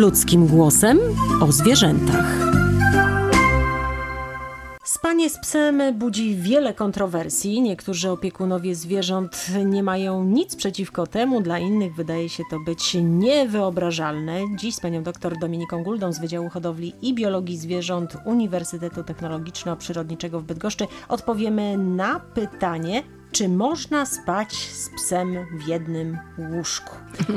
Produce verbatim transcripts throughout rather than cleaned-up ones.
Ludzkim głosem o zwierzętach. Spanie z psem budzi wiele kontrowersji. Niektórzy opiekunowie zwierząt nie mają nic przeciwko temu, dla innych wydaje się to być niewyobrażalne. Dziś z panią dr Dominiką Guldą z Wydziału Hodowli i Biologii Zwierząt Uniwersytetu Technologiczno-Przyrodniczego w Bydgoszczy odpowiemy na pytanie, czy można spać z psem w jednym łóżku?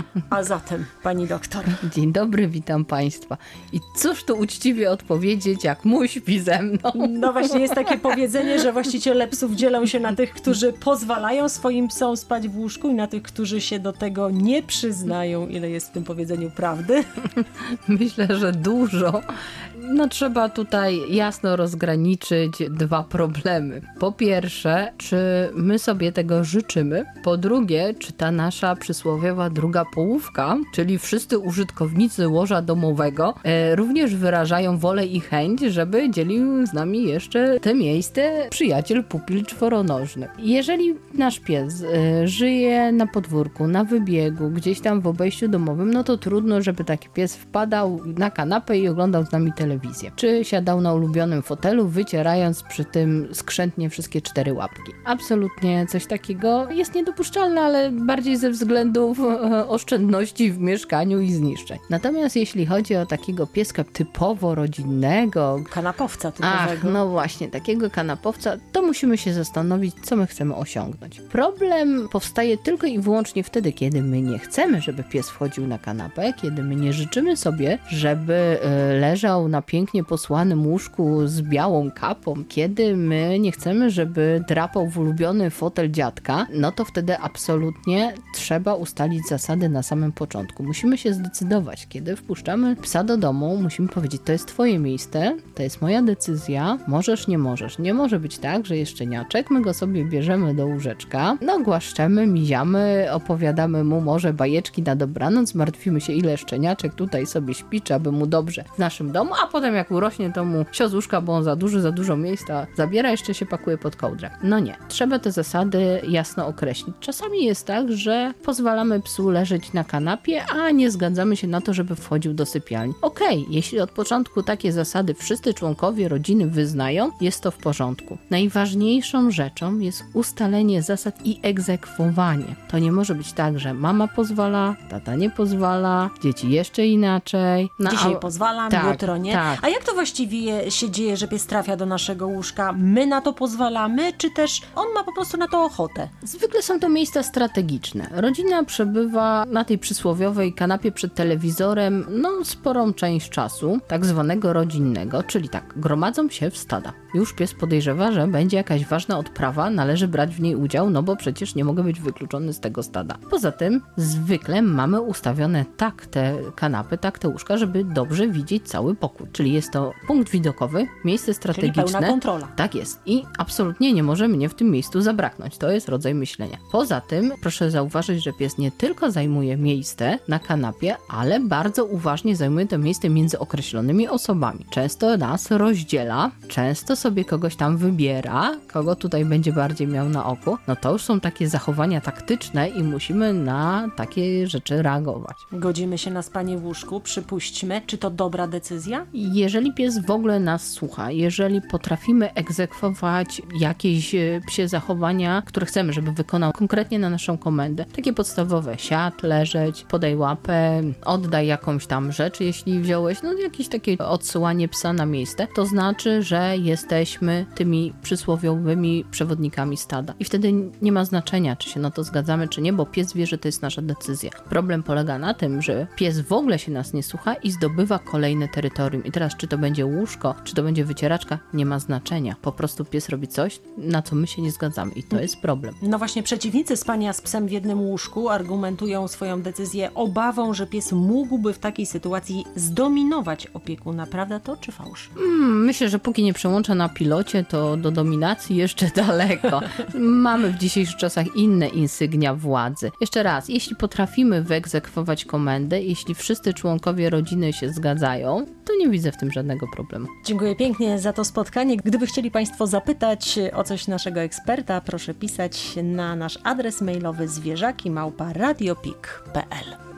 A zatem, pani doktor. Dzień dobry, witam państwa. I cóż tu uczciwie odpowiedzieć, jak mój śpi ze mną? No właśnie, jest takie powiedzenie, że właściciele psów dzielą się na tych, którzy pozwalają swoim psom spać w łóżku i na tych, którzy się do tego nie przyznają. Ile jest w tym powiedzeniu prawdy? Myślę, że dużo. No trzeba tutaj jasno rozgraniczyć dwa problemy. Po pierwsze, czy my sobie tego życzymy? Po drugie, czy ta nasza przysłowiowa druga połówka, czyli wszyscy użytkownicy łoża domowego, e, również wyrażają wolę i chęć, żeby dzielił z nami jeszcze te miejsce przyjaciel pupil czworonożny. Jeżeli nasz pies e, żyje na podwórku, na wybiegu, gdzieś tam w obejściu domowym, no to trudno, żeby taki pies wpadał na kanapę i oglądał z nami telewizję. Czy siadał na ulubionym fotelu, wycierając przy tym skrzętnie wszystkie cztery łapki. Absolutnie coś takiego jest niedopuszczalne, ale bardziej ze względów e, oszczędności w mieszkaniu i zniszczeń. Natomiast jeśli chodzi o takiego pieska typowo rodzinnego, kanapowca typowego. Ach, no właśnie, takiego kanapowca, to musimy się zastanowić, co my chcemy osiągnąć. Problem powstaje tylko i wyłącznie wtedy, kiedy my nie chcemy, żeby pies wchodził na kanapę, kiedy my nie życzymy sobie, żeby e, leżał na pięknie posłanym łóżku z białą kapą, kiedy my nie chcemy, żeby drapał w ulubiony fotel dziadka, no to wtedy absolutnie trzeba ustalić zasady na samym początku. Musimy się zdecydować, kiedy wpuszczamy psa do domu, musimy powiedzieć, to jest twoje miejsce, to jest moja decyzja, możesz, nie możesz. Nie może być tak, że jest szczeniaczek, my go sobie bierzemy do łóżeczka, no głaszczemy, miziamy, opowiadamy mu może bajeczki na dobranoc, martwimy się, ile szczeniaczek tutaj sobie śpi, czy aby mu dobrze w naszym domu, a potem jak urośnie, to mu sio z łóżka, bo on za duży, za dużo miejsca zabiera, jeszcze się pakuje pod kołdrę. No nie, trzeba te zasady jasno określić. Czasami jest tak, że pozwalamy psu leżeć na kanapie, a nie zgadzamy się na to, żeby wchodził do sypialni. Okej, okay, jeśli od początku takie zasady wszyscy członkowie rodziny wyznają, jest to w porządku. Najważniejszą rzeczą jest ustalenie zasad i egzekwowanie. To nie może być tak, że mama pozwala, tata nie pozwala, dzieci jeszcze inaczej. No, Dzisiaj a... pozwalam, tak, jutro nie. Tak. A jak to właściwie się dzieje, że pies trafia do naszego łóżka? My na to pozwalamy, czy też on ma po prostu na to ochotę? Zwykle są to miejsca strategiczne. Rodzina przebywa na tej przysłowiowej kanapie przed telewizorem no sporą część czasu, tak zwanego rodzinnego, czyli tak, gromadzą się w stada. Już pies podejrzewa, że będzie jakaś ważna odprawa, należy brać w niej udział, no bo przecież nie mogę być wykluczony z tego stada. Poza tym zwykle mamy ustawione tak te kanapy, tak te łóżka, żeby dobrze widzieć cały pokój. Czyli jest to punkt widokowy, miejsce strategiczne. Czyli pełna kontrola. Tak jest. I absolutnie nie może mnie w tym miejscu zabraknąć. To jest rodzaj myślenia. Poza tym proszę zauważyć, że pies nie tylko zajmuje miejsce na kanapie, ale bardzo uważnie zajmuje to miejsce między określonymi osobami. Często nas rozdziela, często sobie kogoś tam wybiera, kogo tutaj będzie bardziej miał na oku. No to już są takie zachowania taktyczne i musimy na takie rzeczy reagować. Godzimy się na spanie w łóżku, przypuśćmy. Czy to dobra decyzja? Jeżeli pies w ogóle nas słucha, jeżeli potrafimy egzekwować jakieś psie zachowania, które chcemy, żeby wykonał konkretnie na naszą komendę, takie podstawowe, siad, leżeć, podaj łapę, oddaj jakąś tam rzecz, jeśli wziąłeś, no jakieś takie odsyłanie psa na miejsce, to znaczy, że jesteśmy tymi przysłowiowymi przewodnikami stada. I wtedy nie ma znaczenia, czy się na to zgadzamy, czy nie, bo pies wie, że to jest nasza decyzja. Problem polega na tym, że pies w ogóle się nas nie słucha i zdobywa kolejne terytorium. I teraz, czy to będzie łóżko, czy to będzie wycieraczka, nie ma znaczenia. Po prostu pies robi coś, na co my się nie zgadzamy i to jest problem. No właśnie, przeciwnicy spania z psem w jednym łóżku argumentują swoją decyzję obawą, że pies mógłby w takiej sytuacji zdominować opiekuna. Prawda to, czy fałsz? Hmm, myślę, że póki nie przełącza na pilocie, to do dominacji jeszcze daleko. Mamy w dzisiejszych czasach inne insygnia władzy. Jeszcze raz, jeśli potrafimy wyegzekwować komendę, jeśli wszyscy członkowie rodziny się zgadzają, to nie widzę w tym żadnego problemu. Dziękuję pięknie za to spotkanie. Gdyby chcieli Państwo zapytać o coś naszego eksperta, proszę pisać na nasz adres mailowy zwierzaki małpa radiopik kropka p l.